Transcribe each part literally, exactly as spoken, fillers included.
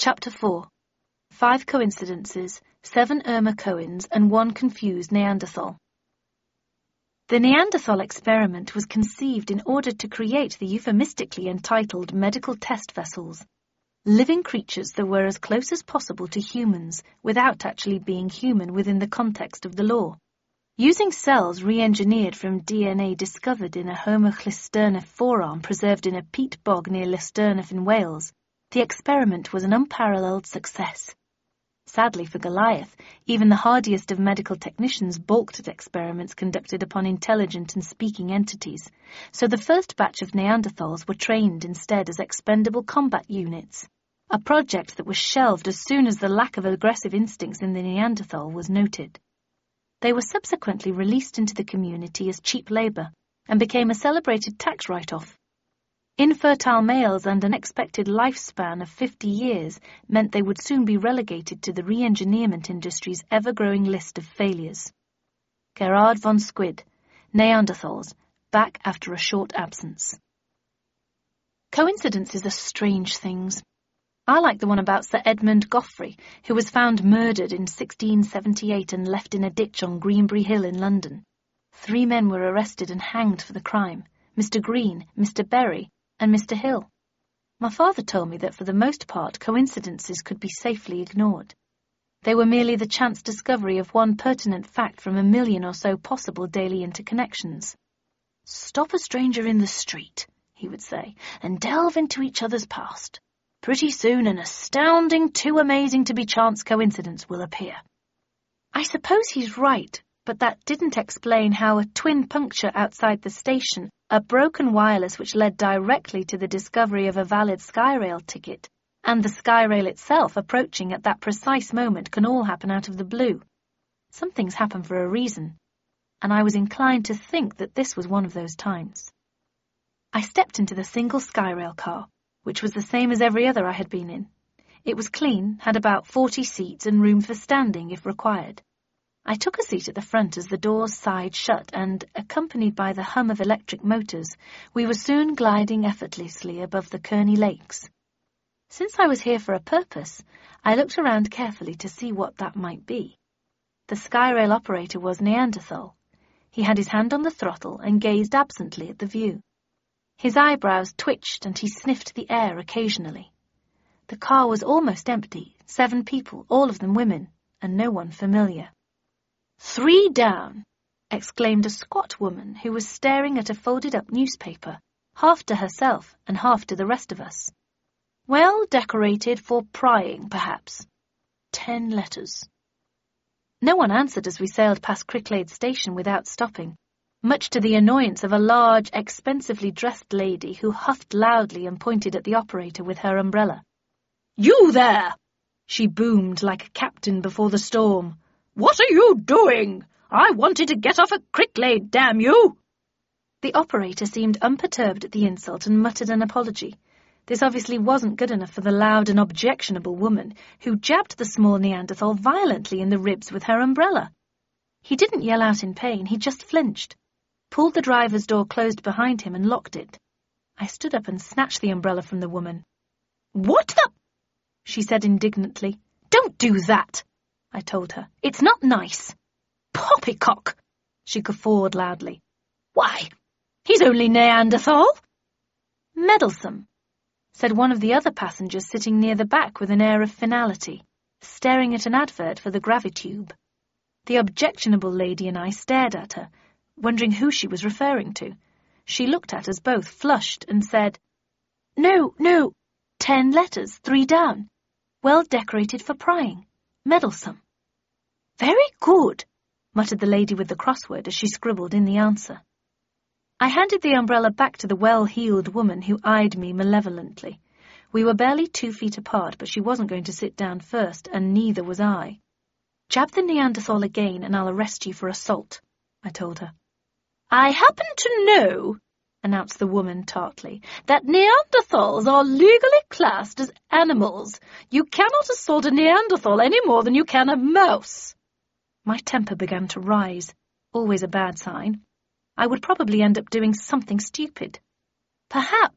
Chapter four. Five coincidences, seven Irma Cohens, and one confused Neanderthal. The Neanderthal experiment was conceived in order to create the euphemistically entitled medical test vessels, living creatures that were as close as possible to humans without actually being human within the context of the law. Using cells re-engineered from D N A discovered in a Homo Llystyrnif forearm preserved in a peat bog near Llystyrnif in Wales, the experiment was an unparalleled success. Sadly for Goliath, even the hardiest of medical technicians balked at experiments conducted upon intelligent and speaking entities, so the first batch of Neanderthals were trained instead as expendable combat units, a project that was shelved as soon as the lack of aggressive instincts in the Neanderthal was noted. They were subsequently released into the community as cheap labour and became a celebrated tax write-off. Infertile males and an expected lifespan of fifty years meant they would soon be relegated to the re-engineerment industry's ever-growing list of failures. Gerard von Squid, Neanderthals, back after a short absence. Coincidences are strange things. I like the one about Sir Edmund Goffrey, who was found murdered in sixteen seventy-eight and left in a ditch on Greenbury Hill in London. Three men were arrested and hanged for the crime, Mister Green, Mister Berry, and Mister Hill. My father told me that for the most part coincidences could be safely ignored. They were merely the chance discovery of one pertinent fact from a million or so possible daily interconnections. "Stop a stranger in the street," he would say, "and delve into each other's past. Pretty soon an astounding, too amazing to be chance coincidence will appear." I suppose he's right, but that didn't explain how a twin puncture outside the station, a broken wireless which led directly to the discovery of a valid Skyrail ticket, and the Skyrail itself approaching at that precise moment can all happen out of the blue. Some things happen for a reason, and I was inclined to think that this was one of those times. I stepped into the single Skyrail car, which was the same as every other I had been in. It was clean, had about forty seats and room for standing if required. I took a seat at the front as the doors sighed shut and, accompanied by the hum of electric motors, we were soon gliding effortlessly above the Kearney Lakes. Since I was here for a purpose, I looked around carefully to see what that might be. The Skyrail operator was Neanderthal. He had his hand on the throttle and gazed absently at the view. His eyebrows twitched and he sniffed the air occasionally. The car was almost empty, seven people, all of them women, and no one familiar. "Three down!" exclaimed a squat woman who was staring at a folded-up newspaper, half to herself and half to the rest of us. "Well decorated for prying, perhaps. Ten letters." No one answered as we sailed past Cricklade Station without stopping, much to the annoyance of a large, expensively dressed lady who huffed loudly and pointed at the operator with her umbrella. "You there!" she boomed like a captain before the storm. "What are you doing? I wanted to get off at Cricklade, damn you!" The operator seemed unperturbed at the insult and muttered an apology. This obviously wasn't good enough for the loud and objectionable woman, who jabbed the small Neanderthal violently in the ribs with her umbrella. He didn't yell out in pain, he just flinched, pulled the driver's door closed behind him and locked it. I stood up and snatched the umbrella from the woman. "What the—" she said indignantly. "Don't do that," I told her. "It's not nice." "Poppycock!" she guffawed loudly. "Why, he's only Neanderthal." "Meddlesome," said one of the other passengers sitting near the back with an air of finality, staring at an advert for the Gravitube. The objectionable lady and I stared at her, wondering who she was referring to. She looked at us both, flushed, and said, "No, no, ten letters, three down. Well decorated for prying. Meddlesome." "Very good," muttered the lady with the crossword as she scribbled in the answer. I handed the umbrella back to the well-heeled woman who eyed me malevolently. We were barely two feet apart, but she wasn't going to sit down first, and neither was I. "Jab the Neanderthal again and I'll arrest you for assault," I told her. "I happen to know," announced the woman tartly, "that Neanderthals are legally classed as animals. You cannot assault a Neanderthal any more than you can a mouse." My temper began to rise, always a bad sign. I would probably end up doing something stupid. "Perhaps,"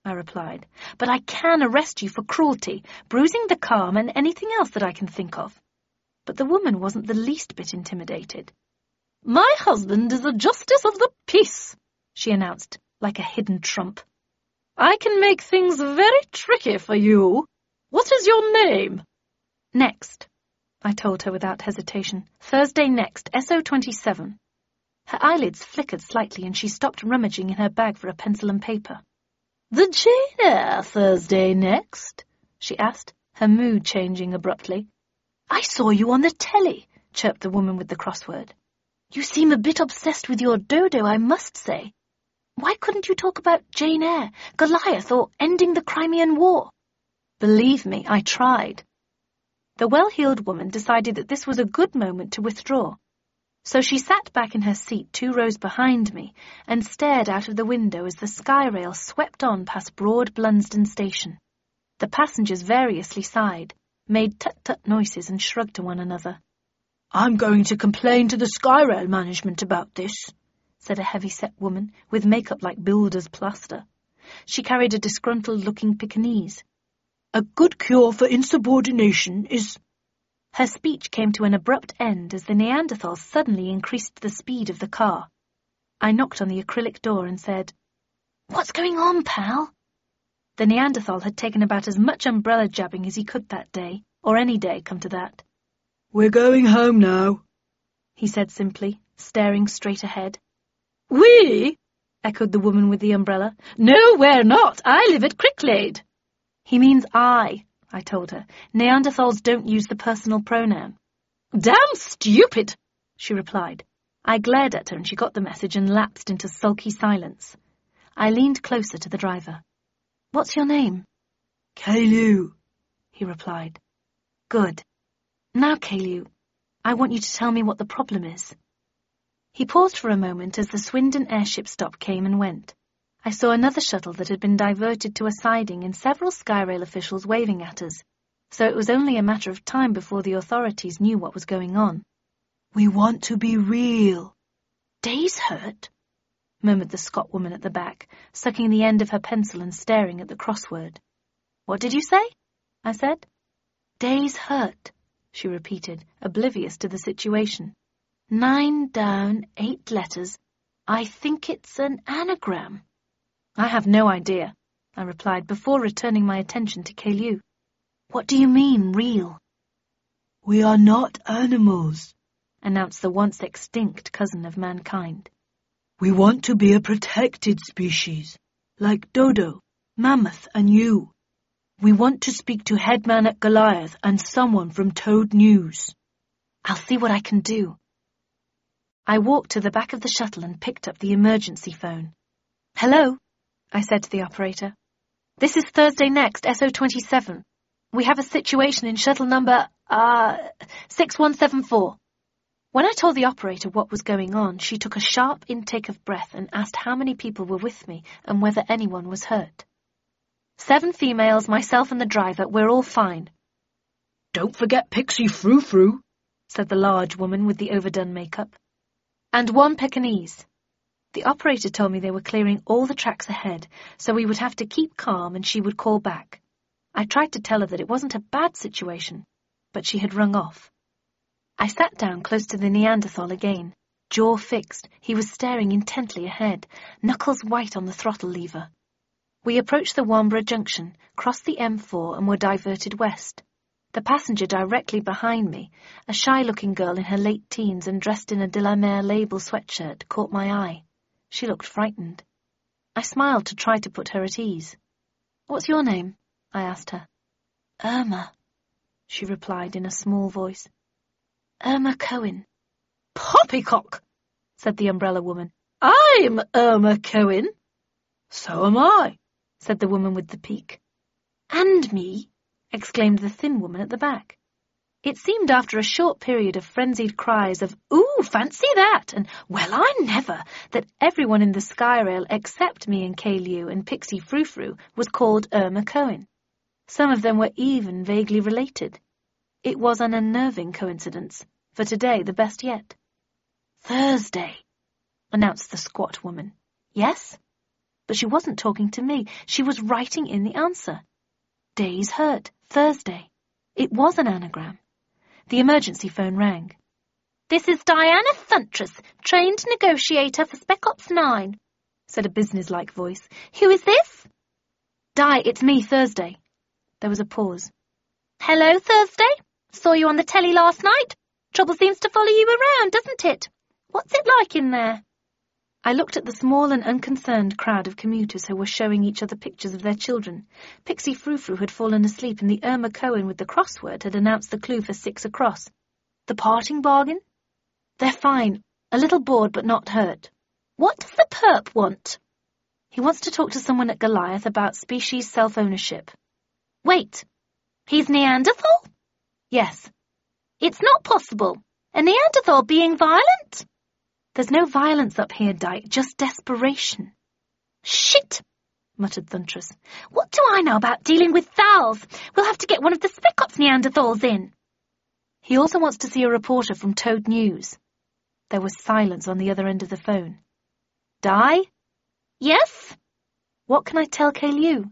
I replied, but I can arrest you for cruelty, bruising the calm, and anything else that I can think of. But the woman wasn't the least bit intimidated. My husband is a justice of the peace, she announced, like a hidden trump. I can make things very tricky for you. What is your name? Next, I told her without hesitation. Thursday next, S O twenty-seven. Her eyelids flickered slightly and she stopped rummaging in her bag for a pencil and paper. The Jane Eyre Thursday next? She asked, her mood changing abruptly. I saw you on the telly, chirped the woman with the crossword. You seem a bit obsessed with your dodo, I must say. Why couldn't you talk about Jane Eyre, Goliath, or ending the Crimean War? Believe me, I tried. The well-heeled woman decided that this was a good moment to withdraw. So she sat back in her seat two rows behind me and stared out of the window as the Skyrail swept on past Broad Blunsdon Station. The passengers variously sighed, made tut-tut noises and shrugged to one another. I'm going to complain to the Skyrail management about this, said a heavy-set woman with makeup like builder's plaster. She carried a disgruntled-looking Pekingese. A good cure for insubordination is... Her speech came to an abrupt end as the Neanderthal suddenly increased the speed of the car. I knocked on the acrylic door and said, What's going on, pal? The Neanderthal had taken about as much umbrella jabbing as he could that day, or any day, come to that. We're going home now, he said simply, staring straight ahead. We? Echoed the woman with the umbrella. No, we're not. I live at Cricklade. He means I, I told her. Neanderthals don't use the personal pronoun. Damn stupid, she replied. I glared at her and she got the message and lapsed into sulky silence. I leaned closer to the driver. What's your name? Caillou, he replied. Good. Now, Caillou, I want you to tell me what the problem is. He paused for a moment as the Swindon airship stop came and went. I saw another shuttle that had been diverted to a siding and several Skyrail officials waving at us, so it was only a matter of time before the authorities knew what was going on. We want to be real. Days hurt, murmured the Scot woman at the back, sucking the end of her pencil and staring at the crossword. What did you say? I said. Days hurt, she repeated, oblivious to the situation. Nine down, eight letters. I think it's an anagram. I have no idea, I replied before returning my attention to Caillou. What do you mean, real? We are not animals, announced the once extinct cousin of mankind. We want to be a protected species, like Dodo, Mammoth and you. We want to speak to Headman at Goliath and someone from Toad News. I'll see what I can do. I walked to the back of the shuttle and picked up the emergency phone. Hello, I said to the operator. This is Thursday next, S O twenty-seven. We have a situation in shuttle number, uh, six one seven four. When I told the operator what was going on, she took a sharp intake of breath and asked how many people were with me and whether anyone was hurt. Seven females, myself and the driver, we're all fine. Don't forget Pixie Frou-Frou, said the large woman with the overdone makeup. And one Pekingese. The operator told me they were clearing all the tracks ahead, so we would have to keep calm and she would call back. I tried to tell her that it wasn't a bad situation, but she had rung off. I sat down close to the Neanderthal again. Jaw fixed, he was staring intently ahead, knuckles white on the throttle lever. We approached the Wamborough Junction, crossed the M four and were diverted west. The passenger directly behind me, a shy-looking girl in her late teens and dressed in a De La Mer label sweatshirt, caught my eye. She looked frightened. I smiled to try to put her at ease. What's your name? I asked her. Irma, she replied in a small voice. Irma Cohen. Poppycock, said the umbrella woman. I'm Irma Cohen. So am I, said the woman with the peak. And me, exclaimed the thin woman at the back. It seemed after a short period of frenzied cries of, ooh, fancy that, and well, I never, that everyone in the Skyrail except me and Caillou and Pixie Frou-Frou was called Irma Cohen. Some of them were even vaguely related. It was an unnerving coincidence, for today the best yet. Thursday, announced the squat woman. Yes? But she wasn't talking to me. She was writing in the answer. Days hurt. Thursday. It was an anagram. The emergency phone rang. "This is Diana Thuntress, trained negotiator for Spec Ops nine, said a businesslike voice. "Who is this?" "Di, it's me, Thursday." There was a pause. "Hello, Thursday. Saw you on the telly last night. Trouble seems to follow you around, doesn't it? What's it like in there?" I looked at the small and unconcerned crowd of commuters who were showing each other pictures of their children. Pixie Frou-Frou had fallen asleep and the Irma Cohen with the crossword had announced the clue for six across. The parting bargain? "They're fine. A little bored but not hurt." "What does the perp want?" "He wants to talk to someone at Goliath about species self-ownership." "Wait. He's Neanderthal?" "Yes." "It's not possible. A Neanderthal being violent?" "There's no violence up here, Dyke, just desperation." "Shit," muttered Thuntress. "What do I know about dealing with thals? We'll have to get one of the Spec Ops Neanderthals in." "He also wants to see a reporter from Toad News." There was silence on the other end of the phone. "Di?" "Yes?" "What can I tell Caillou?"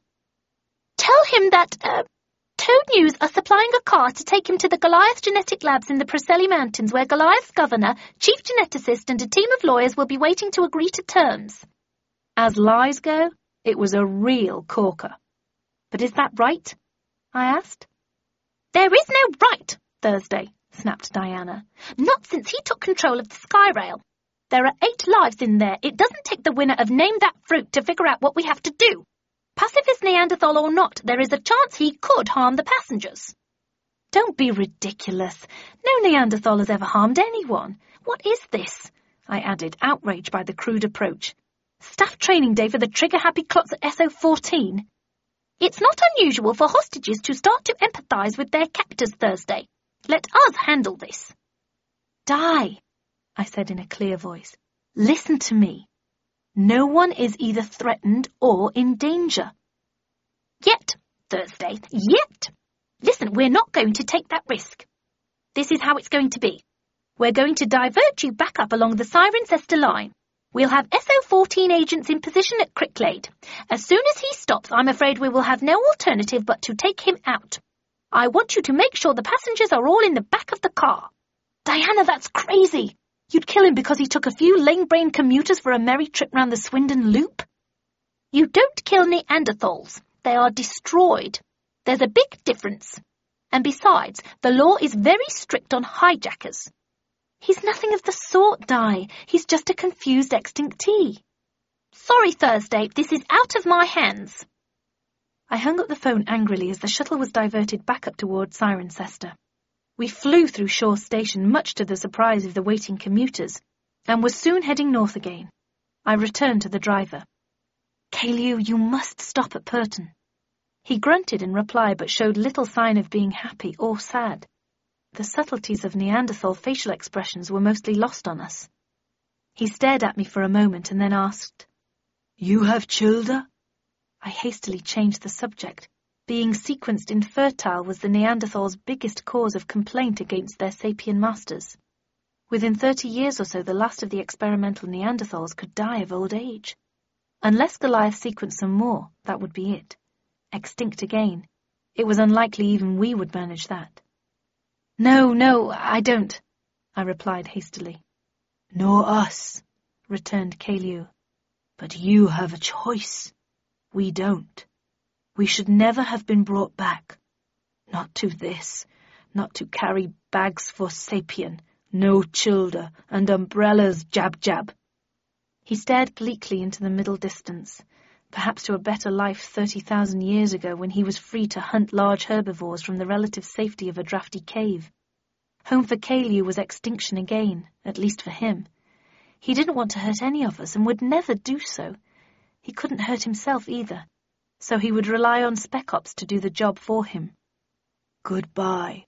"Tell him that, uh, Toad News are supplying a car to take him to the Goliath Genetic Labs in the Preseli Mountains, where Goliath's governor, chief geneticist, and a team of lawyers will be waiting to agree to terms." As lies go, it was a real corker. "But is that right?" I asked. "There is no right, Thursday," snapped Diana. "Not since he took control of the Skyrail. There are eight lives in there. It doesn't take the winner of Name That Fruit to figure out what we have to do. Pacifist Neanderthal or not, there is a chance he could harm the passengers." "Don't be ridiculous. No Neanderthal has ever harmed anyone. What is this?" I added, outraged by the crude approach. "Staff training day for the trigger-happy clots at S O fourteen? "It's not unusual for hostages to start to empathise with their captors, Thursday. Let us handle this." "Di," I said in a clear voice, "listen to me. No one is either threatened or in danger." "Yet, Thursday, yet. Listen, we're not going to take that risk. This is how it's going to be. We're going to divert you back up along the Cirencester line. We'll have S O fourteen agents in position at Cricklade. As soon as he stops, I'm afraid we will have no alternative but to take him out. I want you to make sure the passengers are all in the back of the car." "Diana, that's crazy. You'd kill him because he took a few lame-brained commuters for a merry trip round the Swindon Loop?" "You don't kill Neanderthals. They are destroyed. There's a big difference. And besides, the law is very strict on hijackers." "He's nothing of the sort, Di. He's just a confused extinctee." "Sorry, Thursday, this is out of my hands." I hung up the phone angrily as the shuttle was diverted back up towards Cirencester. We flew through Shaw Station, much to the surprise of the waiting commuters, and were soon heading north again. I returned to the driver. "Caillou, you must stop at Purton." He grunted in reply, but showed little sign of being happy or sad. The subtleties of Neanderthal facial expressions were mostly lost on us. He stared at me for a moment and then asked, "You have childer?" I hastily changed the subject. Being sequenced infertile was the Neanderthals' biggest cause of complaint against their sapien masters. Within thirty years or so, the last of the experimental Neanderthals could die of old age. Unless Goliath sequenced some more, that would be it. Extinct again. It was unlikely even we would manage that. "No, no, I don't," I replied hastily. "Nor us," returned Caillou. "But you have a choice. We don't. We should never have been brought back. Not to this, not to carry bags for sapien, no childer, and umbrellas, jab-jab." He stared bleakly into the middle distance, perhaps to a better life thirty thousand years ago when he was free to hunt large herbivores from the relative safety of a drafty cave. Home for Caillou was extinction again, at least for him. He didn't want to hurt any of us and would never do so. He couldn't hurt himself either. So he would rely on Spec Ops to do the job for him. "Goodbye."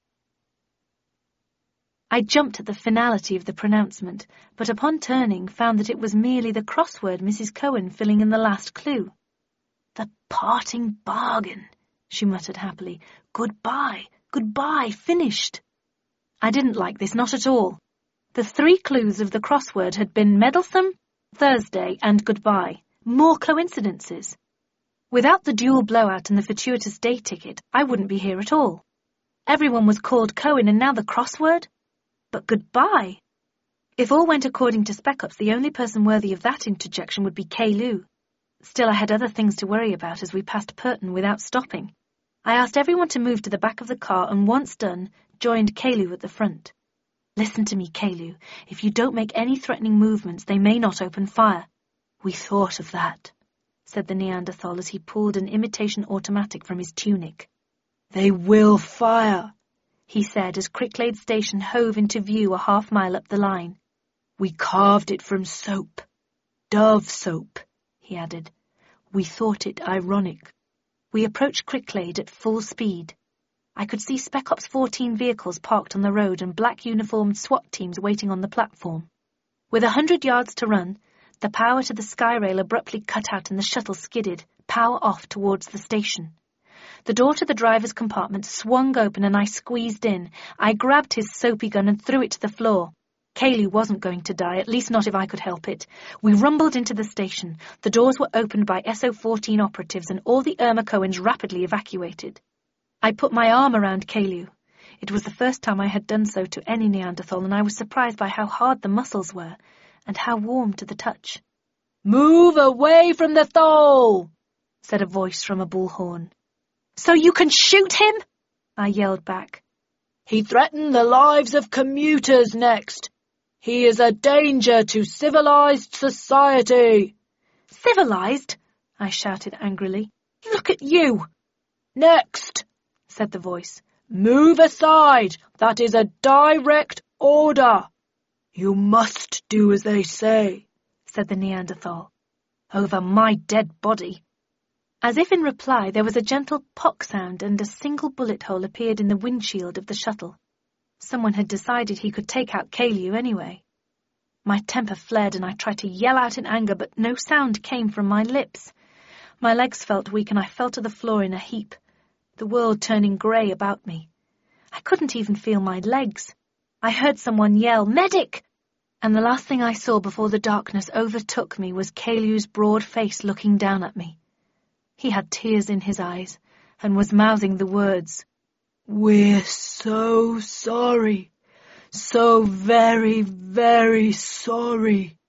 I jumped at the finality of the pronouncement, but upon turning found that it was merely the crossword Missus Cohen filling in the last clue. "The parting bargain," she muttered happily. "Goodbye, goodbye, finished." I didn't like this, not at all. The three clues of the crossword had been meddlesome, Thursday, and goodbye. More coincidences. Without the dual blowout and the fortuitous day ticket, I wouldn't be here at all. Everyone was called Cohen, and now the crossword? But goodbye. If all went according to Spec Ops, the only person worthy of that interjection would be Caillou. Still, I had other things to worry about as we passed Purton without stopping. I asked everyone to move to the back of the car, and once done, joined Caillou at the front. Listen to me, Caillou. If you don't make any threatening movements, they may not open fire. We thought of that, said the Neanderthal as he pulled an imitation automatic from his tunic. They will fire, he said as Cricklade Station hove into view a half mile up the line. We carved it from soap. Dove soap, he added. We thought it ironic. We approached Cricklade at full speed. I could see Spec Ops fourteen vehicles parked on the road and black uniformed SWAT teams waiting on the platform. With a hundred yards to run, the power to the sky rail abruptly cut out and the shuttle skidded, power off towards the station. The door to the driver's compartment swung open and I squeezed in. I grabbed his soapy gun and threw it to the floor. Caillou wasn't going to die, at least not if I could help it. We rumbled into the station. The doors were opened by S O fourteen operatives and all the Irma Cohens rapidly evacuated. I put my arm around Caillou. It was the first time I had done so to any Neanderthal, and I was surprised by how hard the muscles were, and how warm to the touch. Move away from the thole, said a voice from a bullhorn. So you can shoot him? I yelled back. He threatened the lives of commuters next. He is a danger to civilized society. Civilized? I shouted angrily. Look at you. Next, said the voice. Move aside. That is a direct order. You must do as they say, said the Neanderthal. Over my dead body. As if in reply, there was a gentle pock sound and a single bullet hole appeared in the windshield of the shuttle. Someone had decided he could take out Caillou anyway. My temper flared and I tried to yell out in anger, but no sound came from my lips. My legs felt weak and I fell to the floor in a heap, the world turning grey about me. I couldn't even feel my legs. I heard someone yell, "Medic!" And the last thing I saw before the darkness overtook me was Caillou's broad face looking down at me. He had tears in his eyes and was mouthing the words, "We're so sorry, so very, very sorry."